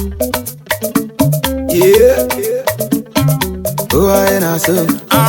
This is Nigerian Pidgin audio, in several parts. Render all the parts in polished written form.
Yeah. Oh, I know so.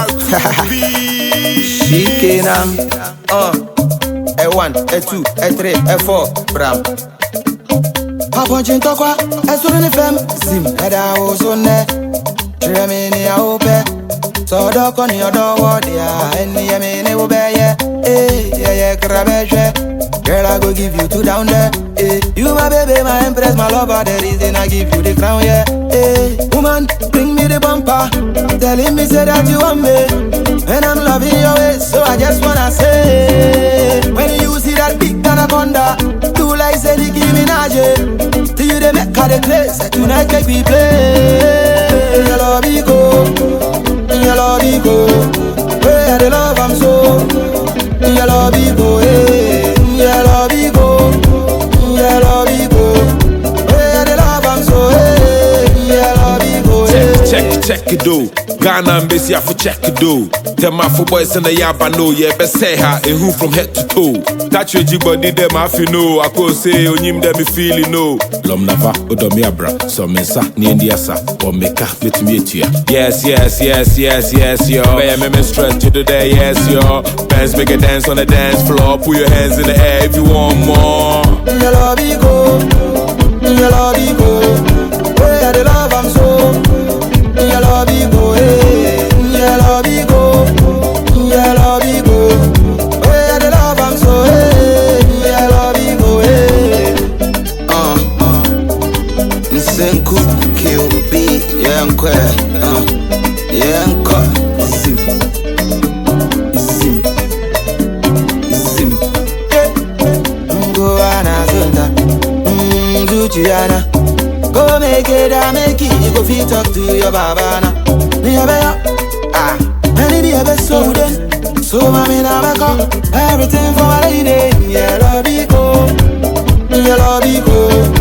She can A1, A2, A3, A4, Bram. Paponchin tokwa, esuruni fem. Zim, eda ozone. Tremini a ope. So doko ni odowo dia. Eni yemini ube ye. Yeah, grabeje. Girl, I go give you two down there. You my baby, my empress, my lover. The reason I give you the crown, yeah. Woman, bring me the bumper. Telling me say that you want me. And I'm loving your ways, so I just wanna say, when you see that big anaconda, do like say Nicki Minaj. Till you they make her the place, tonight make we play. Your love me go, your love me go. Where the love I'm so, your love me go, your love me go, your love me go. Where the love I'm so, your love me go. Check it do. Ghana and Bessie for check it do. Tell my four boys in the yaba know, yeah, best say her and who from head to toe. Touch your body them if you know. I could say on him them me feel you know. Lom nava, odomi abra, so mensa, ni indiasa, or make up with me to ya. Yes, yo. Bear me stress to the day, yes, yo. Bands make a dance on the dance floor. Put your hands in the air if you want more. Your love me go, your love me go. Where the love I'm so. Your love me go, your love me go, your love me go. Where the love I'm so, your love me go, Nsenku, K.O.B, Yankwe, Yanko, Zim, Go Anazunda, Zuchiana. Go make it, I make it. You go fit talk to your baba now. Many the so then. So mommy now make up everything for my lady. Yeah, love me go, yeah, love me go.